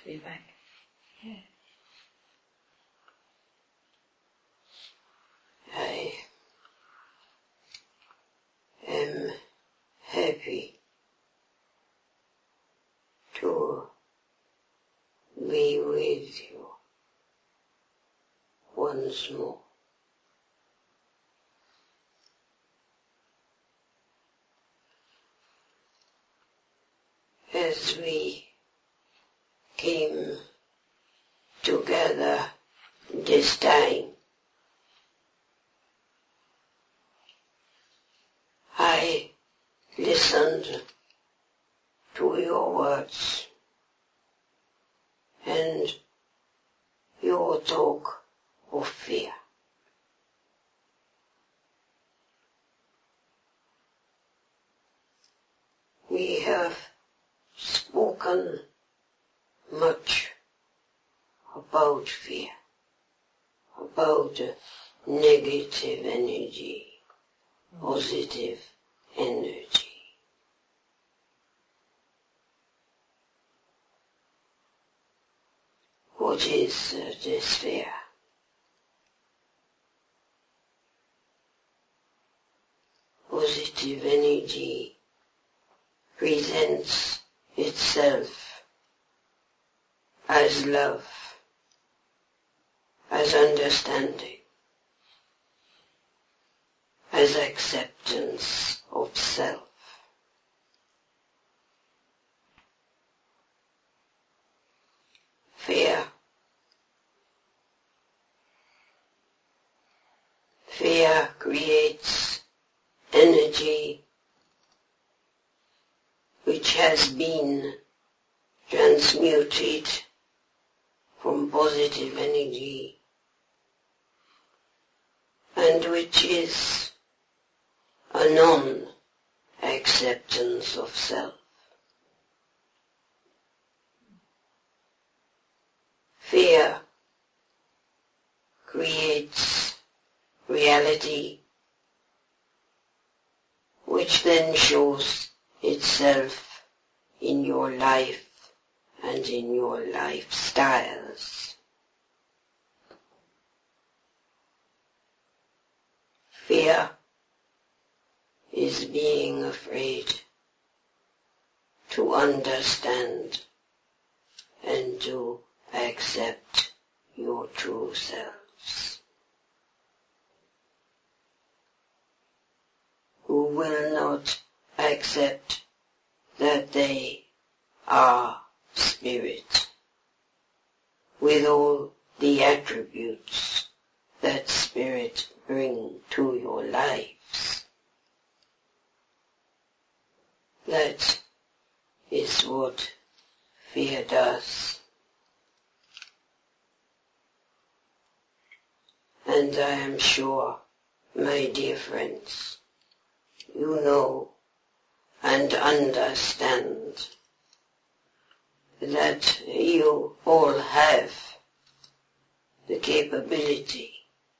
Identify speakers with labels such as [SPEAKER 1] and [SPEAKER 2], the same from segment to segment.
[SPEAKER 1] be back. Yeah.
[SPEAKER 2] I am happy to be with you once more. As we came together this time, I listened to your words and your talk of fear. We have spoken much about fear, about negative energy, positive energy. What is this fear? Positive energy presents itself as love, as understanding, as acceptance of self. Fear creates energy which has been transmuted from positive energy and which is a non-acceptance of self. Fear creates reality which then shows itself in your life and in your lifestyles. Fear is being afraid to understand and to accept your true selves, who will not accept that they are spirit, with all the attributes that spirit bring to your lives. That is what fear does. And I am sure, my dear friends, you know and understand that you all have the capability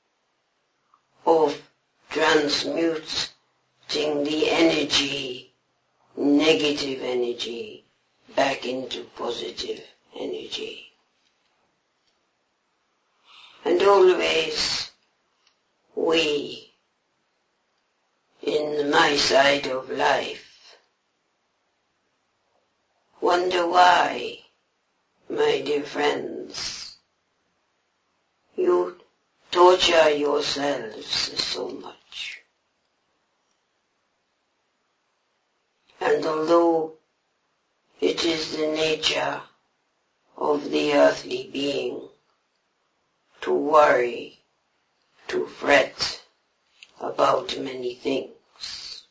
[SPEAKER 2] of transmuting the energy, negative energy, back into positive energy. And always we, in my side of life, wonder why, my dear friends, you torture yourselves so much. And although it is the nature of the earthly being to worry, to fret about many things,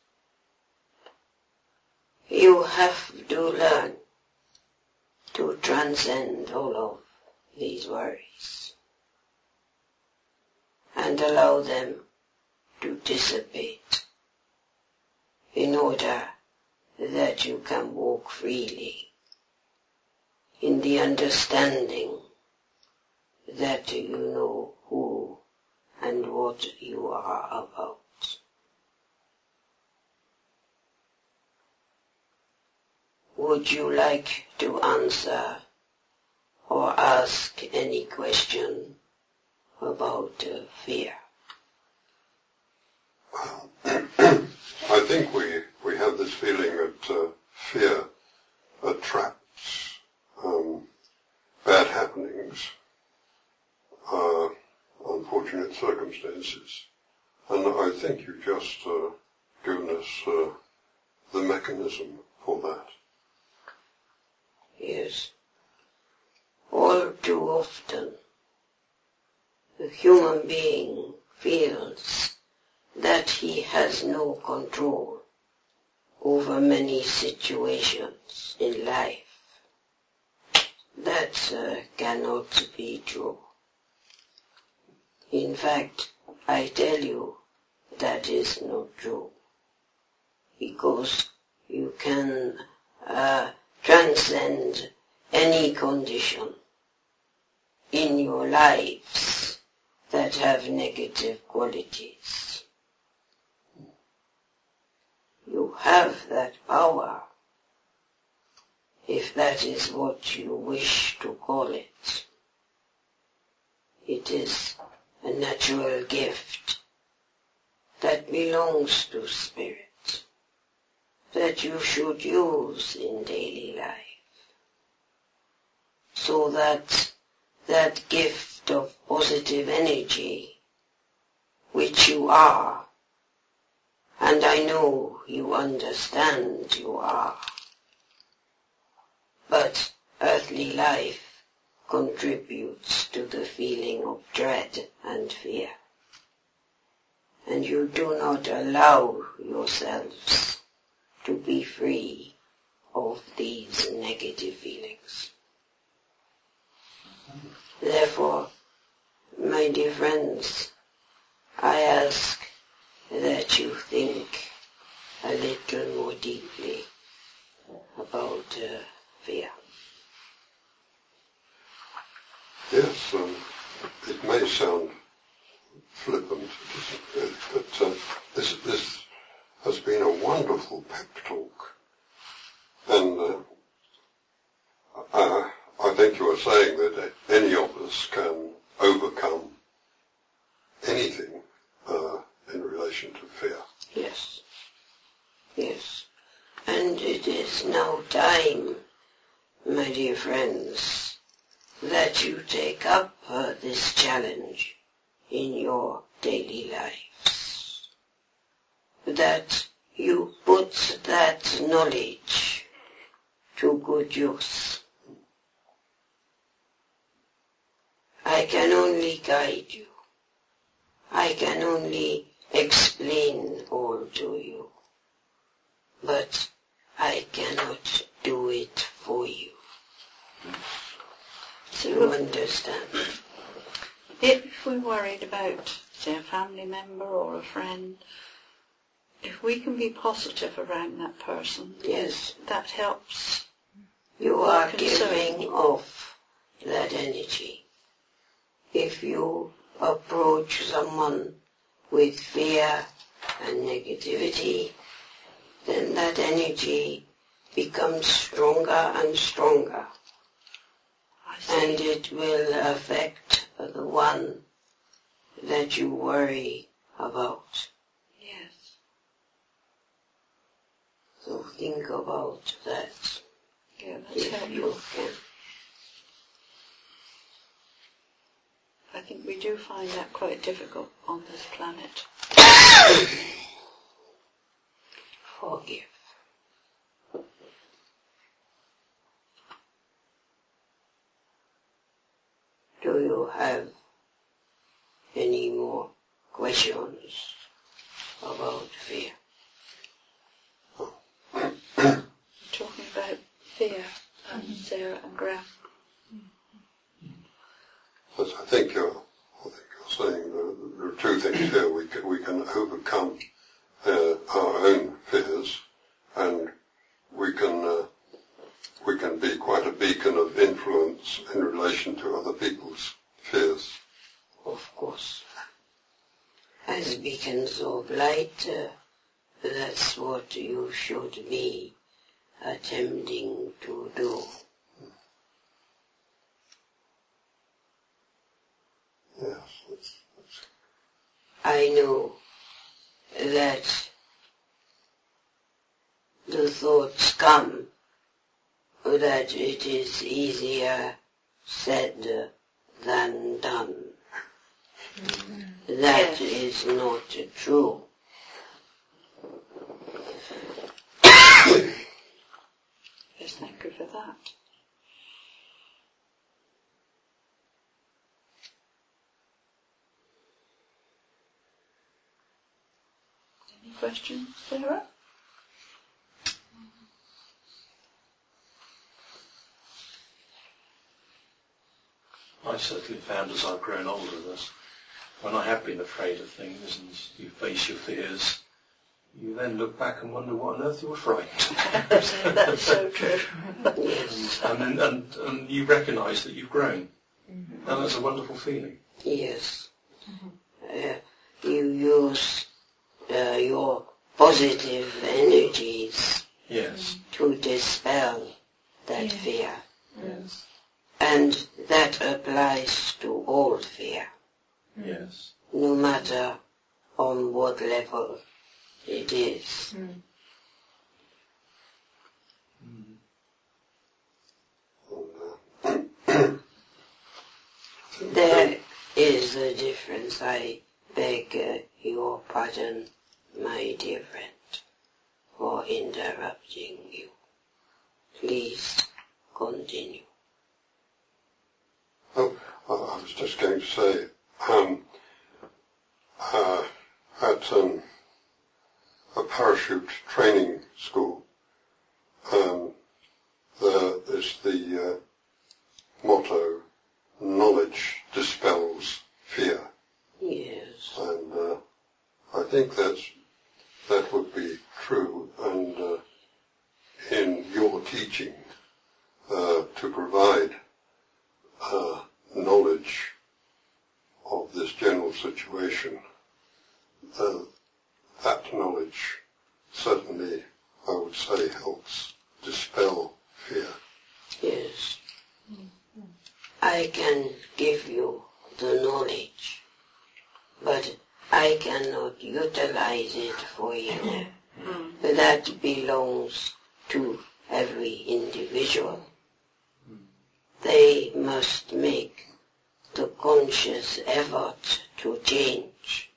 [SPEAKER 2] you have to learn to transcend all of these worries and allow them to dissipate in order that you can walk freely in the understanding that you know who and what you are about. Would you like to answer or ask any question about fear.
[SPEAKER 1] I think we have this feeling that fear attracts bad happenings, unfortunate circumstances, and I think you've just given us the mechanism for that.
[SPEAKER 2] Yes. All too often, the human being feels that he has no control over many situations in life. That cannot be true. In fact, I tell you, that is not true. Because you can transcend any condition in your lives that have negative qualities. You have that power, if that is what you wish to call it. It is a natural gift that belongs to spirit, that you should use in daily life, so that that gift of positive energy, which you are, and I know you understand you are, but earthly life contributes to the feeling of dread and fear, and you do not allow yourselves to be free of these negative feelings. Therefore, my dear friends, I ask that you think a little more deeply about fear.
[SPEAKER 1] Yes, it may sound flippant, but this has been a wonderful pep talk. And I think you are saying that any of us can overcome anything in relation to fear.
[SPEAKER 2] Yes. Yes. And it is now time, my dear friends, that you take up this challenge in your daily lives. That you put that knowledge to good use. I can only guide you. I can only explain all to you. But I cannot do it for you. Do you understand?
[SPEAKER 3] If we're worried about, say, a family member or a friend, if we can be positive around that person,
[SPEAKER 2] yes,
[SPEAKER 3] that helps.
[SPEAKER 2] You are giving off that energy. If you approach someone with fear and negativity, then that energy becomes stronger and stronger. And it will affect the one that you worry about.
[SPEAKER 3] Yes.
[SPEAKER 2] So think about that.
[SPEAKER 3] Yeah, that's helpful.
[SPEAKER 2] You can.
[SPEAKER 3] I think we do find that quite difficult on this planet.
[SPEAKER 2] Forgive. Do you have any more questions about fear?
[SPEAKER 3] Talking about fear, Sarah and Graham.
[SPEAKER 1] Yes, I think you're saying there are two things here. We can overcome our own fears, and we can be quite a beacon of influence in relation to other people's fears.
[SPEAKER 2] Of course. As beacons of light, that's what you should be attempting to do. I know that the thoughts come, that it is easier said than done. That is not true.
[SPEAKER 3] Yes, thank you for that. Any questions, Sarah?
[SPEAKER 4] I certainly found as I've grown older that when I have been afraid of things and you face your fears, you then look back and wonder what on earth you were frightened.
[SPEAKER 3] That's so true.
[SPEAKER 4] and you recognise that you've grown. Mm-hmm. And that's a wonderful feeling.
[SPEAKER 2] Yes. Mm-hmm. You use your positive energies to dispel that fear.
[SPEAKER 4] Yes.
[SPEAKER 2] And that applies to all fear.
[SPEAKER 4] Yes.
[SPEAKER 2] No matter on what level it is. There is a difference. I beg your pardon, my dear friend, for interrupting you. Please continue.
[SPEAKER 1] Oh, I was just going to say, at a parachute training school, there is the motto, knowledge dispels fear.
[SPEAKER 2] Yes.
[SPEAKER 1] And I think that would be true, and in your teaching, to provide knowledge of this general situation, that knowledge certainly, I would say, helps dispel fear.
[SPEAKER 2] Yes. I can give you the knowledge, but I cannot utilize it for you. That belongs to every individual. They must make the conscious effort to change.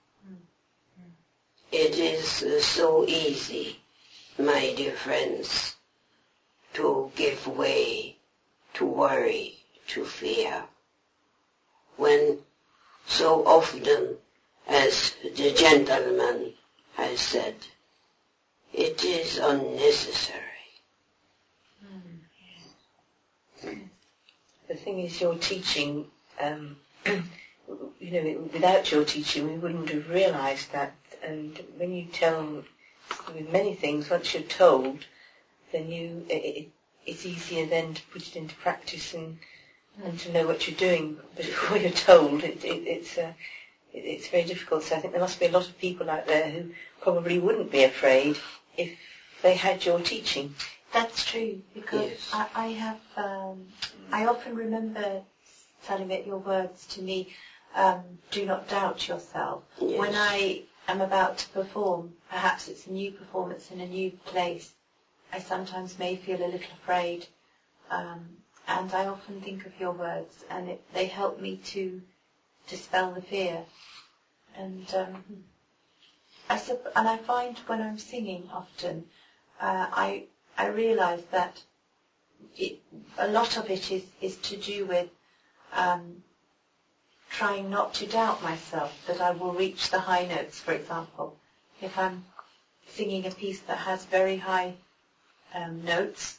[SPEAKER 2] It is so easy, my dear friends, to give way to worry, to fear, when so often, as the gentleman has said, it is unnecessary.
[SPEAKER 5] The thing is, your teaching, without your teaching we wouldn't have realised that. And when you tell, with many things, once you're told, then it's easier then to put it into practice and to know what you're doing. But before you're told, it's very difficult. So I think there must be a lot of people out there who probably wouldn't be afraid if they had your teaching.
[SPEAKER 6] That's true, because yes. I often remember telling it your words to me, do not doubt yourself.
[SPEAKER 2] Yes.
[SPEAKER 6] When I am about to perform, perhaps it's a new performance in a new place, I sometimes may feel a little afraid, and I often think of your words, and they help me to dispel the fear. And I find when I'm singing often, I realise that a lot of it is to do with trying not to doubt myself, that I will reach the high notes, for example. If I'm singing a piece that has very high notes,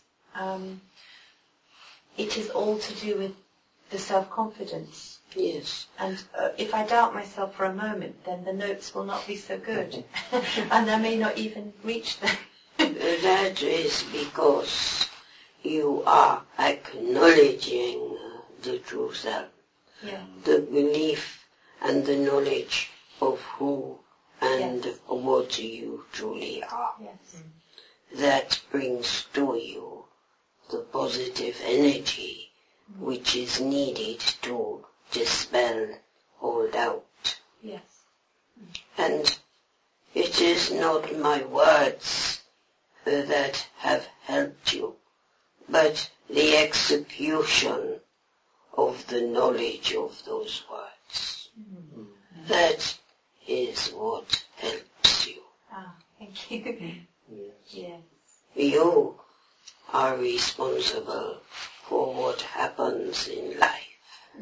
[SPEAKER 6] it is all to do with the self-confidence.
[SPEAKER 2] Yes.
[SPEAKER 6] And if I doubt myself for a moment, then the notes will not be so good, and I may not even reach them.
[SPEAKER 2] That is because you are acknowledging the true self, the belief and the knowledge of who and what you truly are.
[SPEAKER 6] Yes.
[SPEAKER 2] That brings to you the positive energy which is needed to dispel all doubt.
[SPEAKER 6] Yes.
[SPEAKER 2] And it is not my words that have helped you, but the execution of the knowledge of those words. That is what helps you.
[SPEAKER 6] Ah, thank you. Yes.
[SPEAKER 2] You are responsible for what happens in life.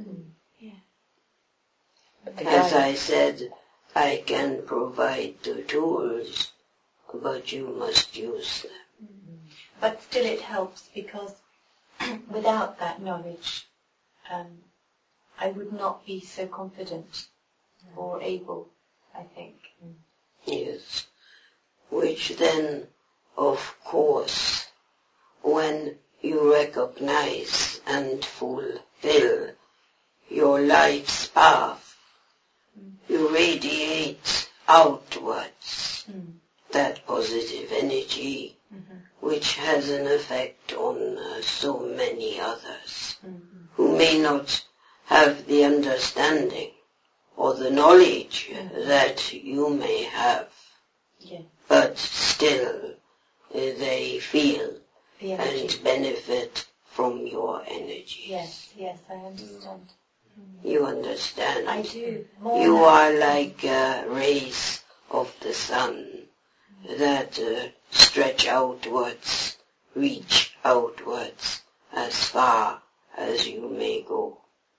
[SPEAKER 2] As I said, I can provide the tools, but you must use them.
[SPEAKER 6] But still it helps because without that knowledge, I would not be so confident or able, I think.
[SPEAKER 2] Yes. Which then, of course, when you recognize and fulfill your life's path, you radiate outwards that positive energy which has an effect on so many others who may not have the understanding or the knowledge that you may have, but still they feel and benefit from your energy.
[SPEAKER 6] Yes, I understand.
[SPEAKER 2] You understand?
[SPEAKER 6] I do.
[SPEAKER 2] You are like rays of the sun that stretch outwards, reach outwards as far as you may go.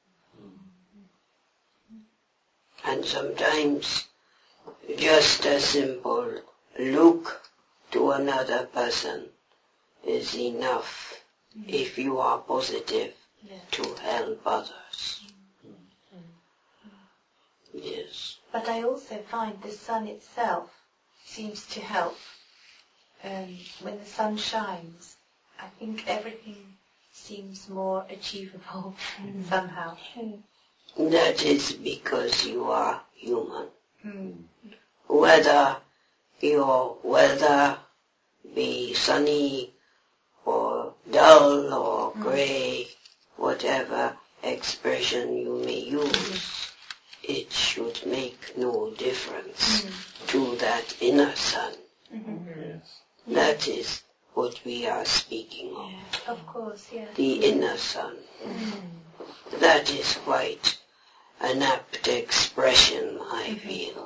[SPEAKER 2] And sometimes just a simple look to another person is enough if you are positive to help others. Yes.
[SPEAKER 6] But I also find the sun itself seems to help. When the sun shines, I think everything seems more achievable somehow.
[SPEAKER 2] That is because you are human. Whether your weather be sunny or dull or grey, whatever expression you may use, it should make no difference to that inner sun. That is what we are speaking of.
[SPEAKER 6] Of course, yes.
[SPEAKER 2] The inner sun. That is quite an apt expression, I feel.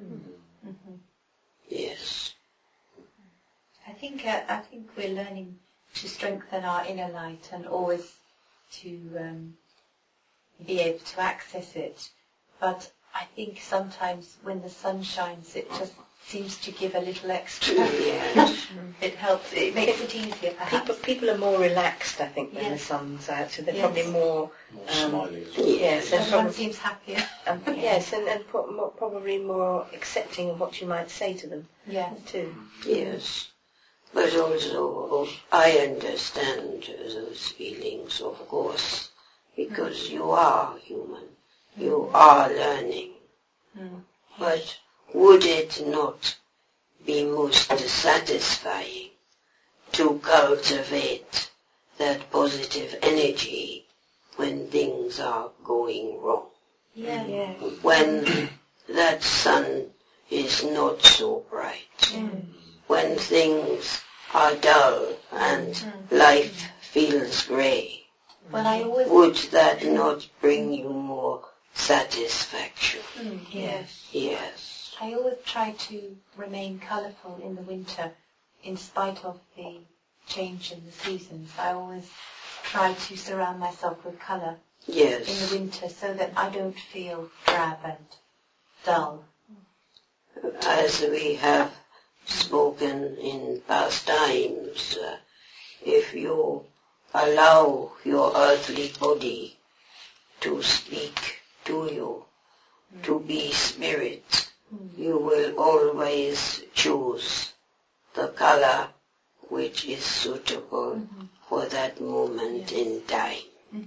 [SPEAKER 2] Yes.
[SPEAKER 6] I think we're learning to strengthen our inner light and always to be able to access it. But I think sometimes when the sun shines, it just seems to give a little extra. It helps. It makes it easier, perhaps.
[SPEAKER 5] People are more relaxed, I think, when the sun's out, so they're probably more
[SPEAKER 4] smiling as well.
[SPEAKER 5] Yes, and
[SPEAKER 6] everyone seems happier.
[SPEAKER 5] Yes, and probably more accepting of what you might say to them. Too.
[SPEAKER 2] Yes. But also, I understand those feelings, of course, because you are human. You are learning. But would it not be most satisfying to cultivate that positive energy when things are going wrong? When that sun is not so bright. When things are dull and life feels grey. Would that not bring you more satisfaction? Yes.
[SPEAKER 6] I always try to remain colourful in the winter in spite of the change in the seasons. I always try to surround myself with colour in the winter so that I don't feel drab and dull.
[SPEAKER 2] As we have spoken in past times, if you allow your earthly body to speak to you, to be spirit, you will always choose the color which is suitable for that moment in time.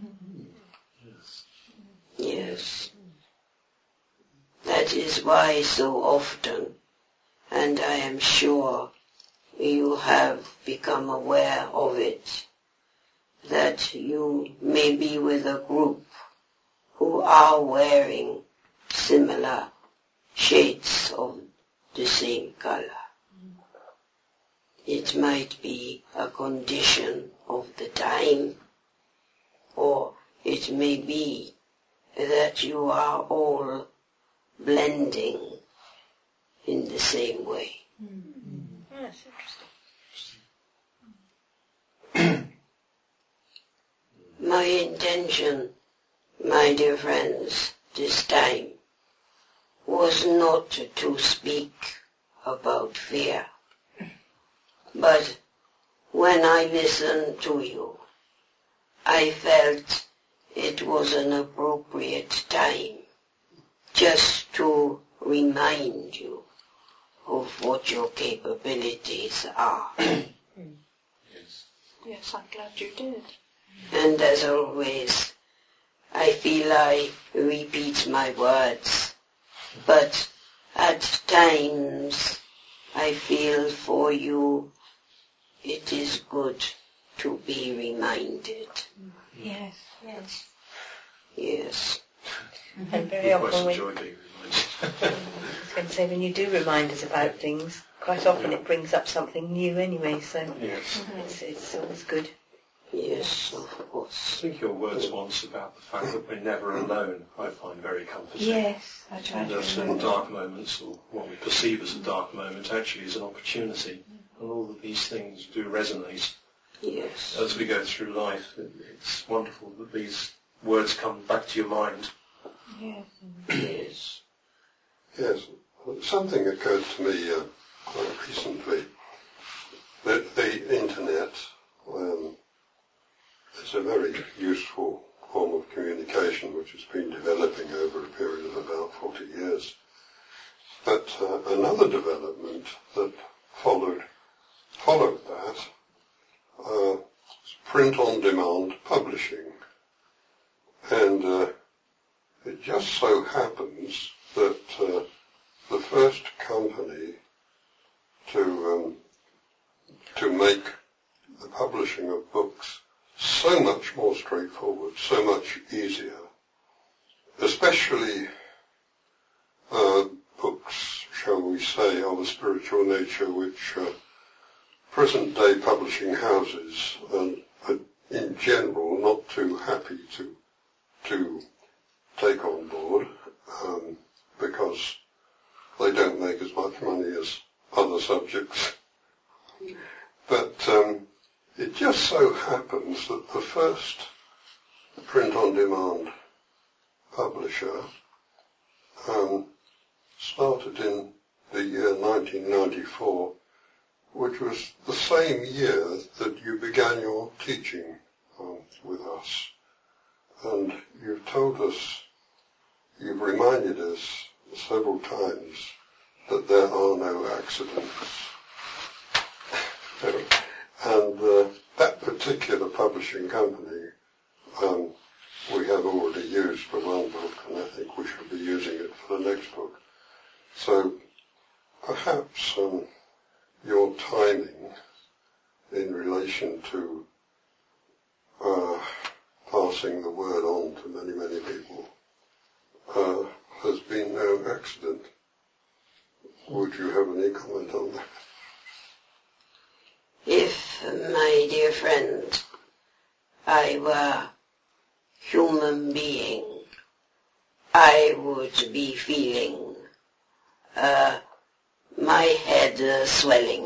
[SPEAKER 2] Yes. That is why so often, and I am sure you have become aware of it, that you may be with a group who are wearing similar shades of the same color. It might be a condition of the time, or it may be that you are all blending in the same way.
[SPEAKER 5] That's interesting.
[SPEAKER 2] My intention, my dear friends, this time was not to speak about fear. But when I listened to you, I felt it was an appropriate time just to remind you of what your capabilities are.
[SPEAKER 3] Yes, I'm glad you did.
[SPEAKER 2] And as always, I feel I repeat my words, but at times I feel for you it is good to be reminded.
[SPEAKER 6] Yes, yes.
[SPEAKER 2] Yes.
[SPEAKER 5] And very often when,
[SPEAKER 4] enjoy being reminded.
[SPEAKER 5] I was going to say, when you do remind us about things, quite often it brings up something new anyway, so
[SPEAKER 4] Yes.
[SPEAKER 5] it's always good.
[SPEAKER 2] Yes, of
[SPEAKER 4] I
[SPEAKER 2] course.
[SPEAKER 4] think your words once about the fact that we're never alone, I find very comforting.
[SPEAKER 6] Yes, I try
[SPEAKER 4] There are
[SPEAKER 6] to
[SPEAKER 4] certain
[SPEAKER 6] remember.
[SPEAKER 4] dark moments, or what we perceive as a dark moment actually is an opportunity. And all of these things do resonate
[SPEAKER 2] Yes.
[SPEAKER 4] as we go through life. It's wonderful that these words come back to your mind.
[SPEAKER 6] Yes.
[SPEAKER 2] Yes.
[SPEAKER 1] Yes, something occurred to me quite recently. The internet is a very useful form of communication which has been developing over a period of about 40 years. But another development that followed that was print-on-demand publishing. And it just so happens that the first company to make the publishing of books so much more straightforward, so much easier, especially books, shall we say, of a spiritual nature, which present-day publishing houses are in general not too happy to take on board, because they don't make as much money as other subjects. But it just so happens that the first print-on-demand publisher started in the year 1994, which was the same year that you began your teaching with us. And you've told us, you've reminded us several times that there are no accidents. And that particular publishing company we have already used for one book, and I think we should be using it for the next book. So perhaps your timing in relation to passing the word on to many, many people has been no accident. Would you have any comment on that?
[SPEAKER 2] If, my dear friend, I were human being, I would be feeling my head swelling.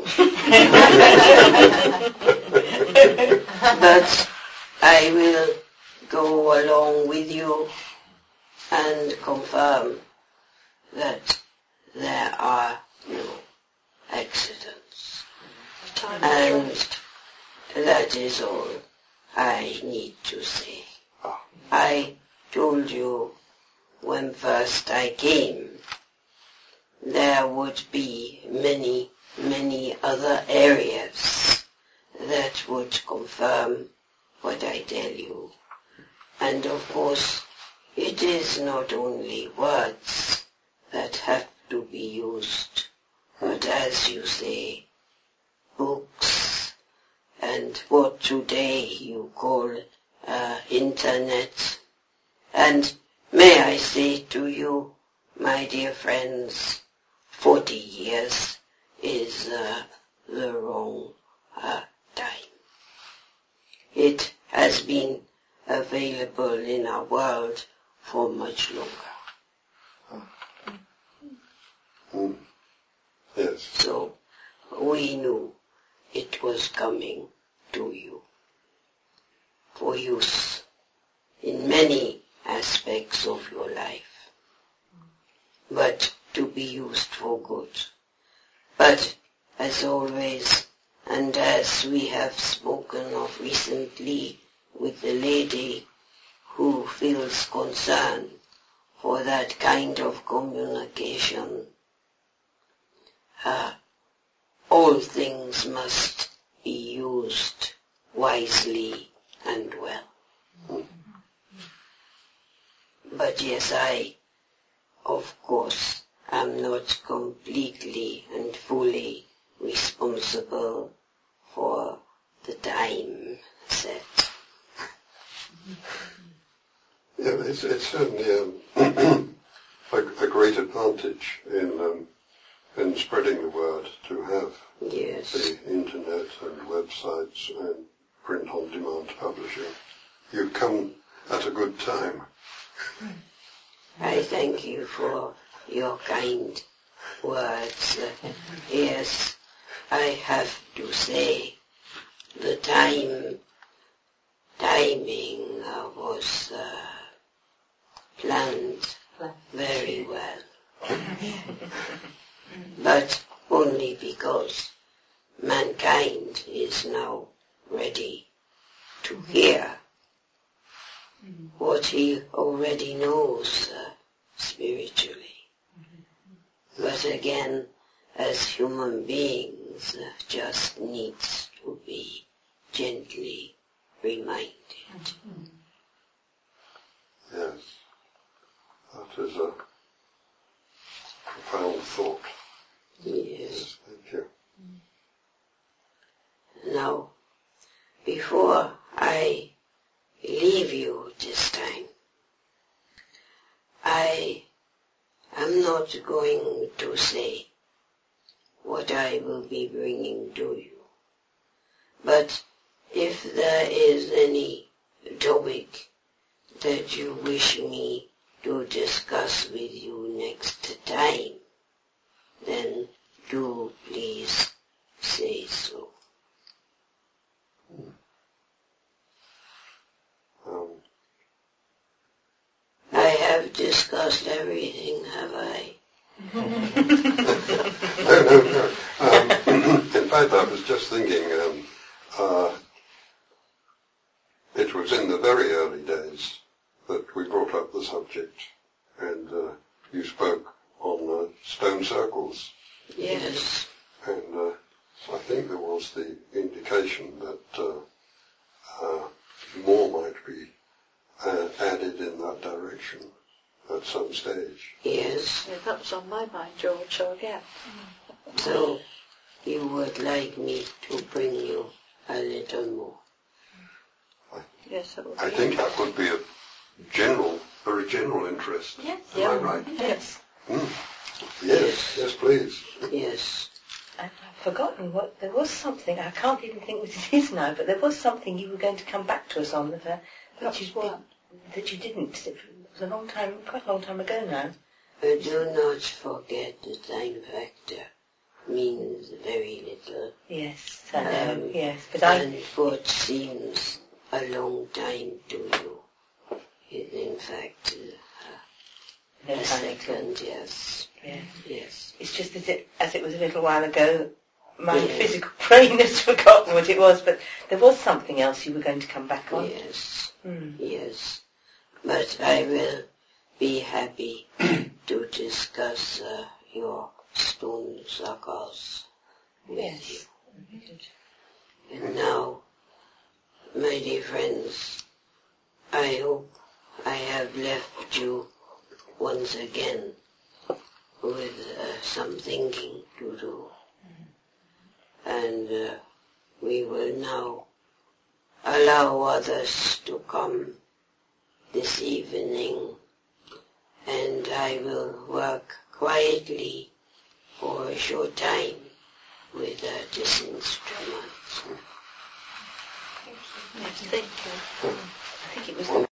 [SPEAKER 2] But I will go along with you and confirm that there are no accidents. And that is all I need to say. I told you when first I came, there would be many, many other areas that would confirm what I tell you. And of course, it is not only words that have to be used, but as you say, books, and what today you call internet. And may I say to you, my dear friends, 40 years is the wrong time. It has been available in our world for much longer.
[SPEAKER 1] Yes.
[SPEAKER 2] So we knew it was coming to you for use in many aspects of your life, but to be used for good. But as always, and as we have spoken of recently with the lady who feels concern for that kind of communication, all things must be used wisely and well. But yes, I, of course, am not completely and fully responsible for the time set.
[SPEAKER 1] Yeah, it's certainly a great advantage in spreading the word to have
[SPEAKER 2] Yes.
[SPEAKER 1] the internet and websites and print-on-demand publishing. You've come at a good time.
[SPEAKER 2] I thank you for your kind words. Yes, I have to say the timing was planned very well. But only because mankind is now ready to hear what he already knows spiritually. But again, as human beings, just needs to be gently reminded.
[SPEAKER 1] Yes, that is a profound thought.
[SPEAKER 2] Yes.
[SPEAKER 1] Thank you.
[SPEAKER 2] Now, before I leave you this time, I am not going to say what I will be bringing to you. But if there is any topic that you wish me to discuss with you next time, then do please say so. I have discussed everything, have I?
[SPEAKER 1] No. In fact, I was just thinking, it was in the very early days that we brought up the subject, and you spoke on stone circles.
[SPEAKER 2] Yes.
[SPEAKER 1] And I think there was the indication that more might be added in that direction at some stage.
[SPEAKER 2] Yes.
[SPEAKER 3] Yeah, that was on my mind, George, so again.
[SPEAKER 2] So you would like me to bring you a little more?
[SPEAKER 3] Yes, that would be
[SPEAKER 1] I think that would be a very general interest.
[SPEAKER 6] Yes.
[SPEAKER 1] Am I right?
[SPEAKER 3] Yes.
[SPEAKER 1] Yes, please.
[SPEAKER 2] Yes.
[SPEAKER 5] And I've forgotten what, there was something, I can't even think what it is now, but there was something you were going to come back to us on that you didn't. It was a long time, quite a long time ago now.
[SPEAKER 2] But do not forget the time factor means very little.
[SPEAKER 5] Yes, I know, yes. But
[SPEAKER 2] and what seems a long time to you is in fact
[SPEAKER 5] no
[SPEAKER 2] a
[SPEAKER 5] time
[SPEAKER 2] second, yes.
[SPEAKER 5] Yeah.
[SPEAKER 2] Yes.
[SPEAKER 5] It's just as it was a little while ago, my physical brain has forgotten what it was, but there was something else you were going to come back on.
[SPEAKER 2] Yes. Yes. But I will be happy to discuss your stone circles with you. And now, my dear friends, I hope I have left you once again with some thinking to do. And we will now allow others to come this evening and I will work quietly for a short time with this instrument.
[SPEAKER 3] Thank you. I think it was